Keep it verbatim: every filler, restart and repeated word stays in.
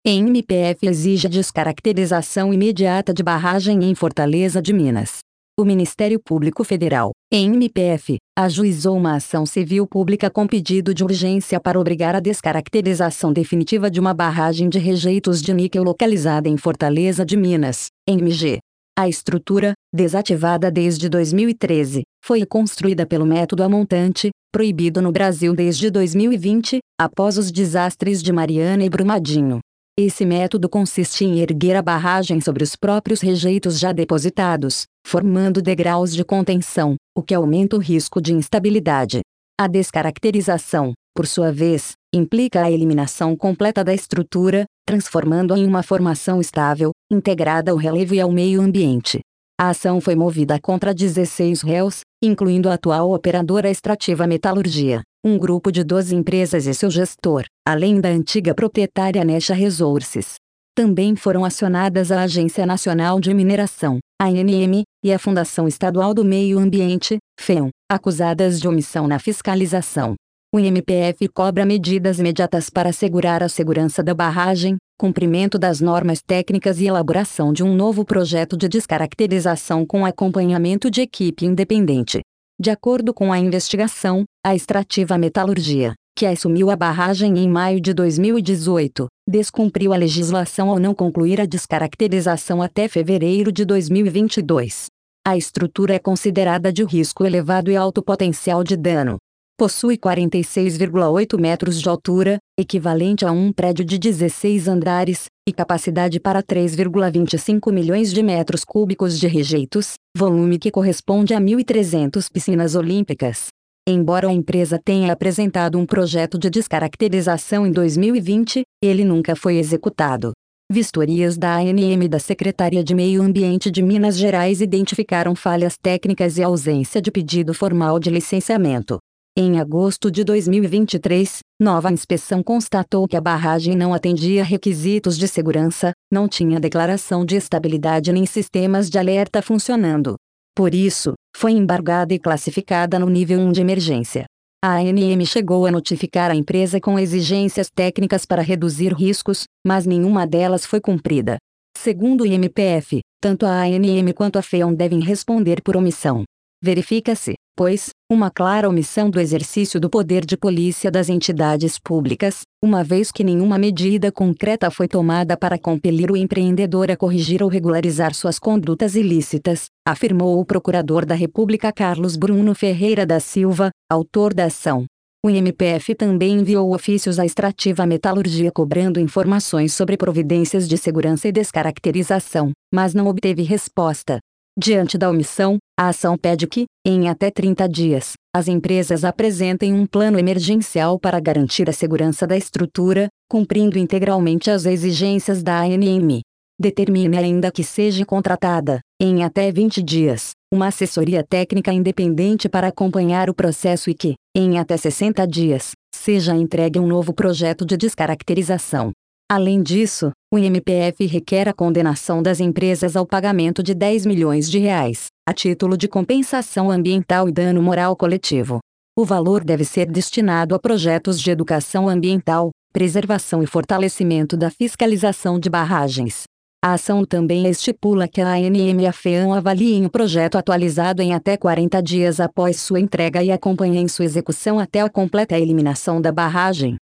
M M P F exige a descaracterização imediata de barragem em Fortaleza de Minas. O Ministério Público Federal, M M P F, ajuizou uma ação civil pública com pedido de urgência para obrigar a descaracterização definitiva de uma barragem de rejeitos de níquel localizada em Fortaleza de Minas, M G. A estrutura, desativada desde dois mil e treze, foi construída pelo método a montante, proibido no Brasil desde dois mil e vinte, após os desastres de Mariana e Brumadinho. Esse método consiste em erguer a barragem sobre os próprios rejeitos já depositados, formando degraus de contenção, o que aumenta o risco de instabilidade. A descaracterização, por sua vez, implica a eliminação completa da estrutura, transformando-a em uma formação estável, integrada ao relevo e ao meio ambiente. A ação foi movida contra dezesseis réus, incluindo a atual operadora Extrativa Metalurgia, um grupo de doze empresas e seu gestor, além da antiga proprietária Nexa Resources. Também foram acionadas a Agência Nacional de Mineração, A N M, e a Fundação Estadual do Meio Ambiente, FEAM, acusadas de omissão na fiscalização. O M P F cobra medidas imediatas para assegurar a segurança da barragem, cumprimento das normas técnicas e elaboração de um novo projeto de descaracterização com acompanhamento de equipe independente. De acordo com a investigação, a Extrativa Metalurgia, que assumiu a barragem em maio de dois mil e dezoito, descumpriu a legislação ao não concluir a descaracterização até fevereiro de dois mil e vinte e dois. A estrutura é considerada de risco elevado e alto potencial de dano. Possui quarenta e seis vírgula oito metros de altura, equivalente a um prédio de dezesseis andares, e capacidade para três vírgula vinte e cinco milhões de metros cúbicos de rejeitos, volume que corresponde a mil e trezentas piscinas olímpicas. Embora a empresa tenha apresentado um projeto de descaracterização em dois mil e vinte, ele nunca foi executado. Vistorias da A N M e da Secretaria de Meio Ambiente de Minas Gerais identificaram falhas técnicas e ausência de pedido formal de licenciamento. Em agosto de dois mil e vinte e três, nova inspeção constatou que a barragem não atendia requisitos de segurança, não tinha declaração de estabilidade nem sistemas de alerta funcionando. Por isso, foi embargada e classificada no nível um de emergência. A A N M chegou a notificar a empresa com exigências técnicas para reduzir riscos, mas nenhuma delas foi cumprida. Segundo o I M P F, tanto a A N M quanto a FEAM devem responder por omissão. Verifica-se, pois, uma clara omissão do exercício do poder de polícia das entidades públicas, uma vez que nenhuma medida concreta foi tomada para compelir o empreendedor a corrigir ou regularizar suas condutas ilícitas, afirmou o procurador da República Carlos Bruno Ferreira da Silva, autor da ação. O I M P F também enviou ofícios à Extrativa Metalurgia cobrando informações sobre providências de segurança e descaracterização, mas não obteve resposta. Diante da omissão, a ação pede que, em até trinta dias, as empresas apresentem um plano emergencial para garantir a segurança da estrutura, cumprindo integralmente as exigências da A N M. Determine ainda que seja contratada, em até vinte dias, uma assessoria técnica independente para acompanhar o processo e que, em até sessenta dias, seja entregue um novo projeto de descaracterização. Além disso, o I M P F requer a condenação das empresas ao pagamento de dez milhões de reais, a título de compensação ambiental e dano moral coletivo. O valor deve ser destinado a projetos de educação ambiental, preservação e fortalecimento da fiscalização de barragens. A ação também estipula que a A N M e a FEAM avaliem o projeto atualizado em até quarenta dias após sua entrega e acompanhem sua execução até a completa eliminação da barragem.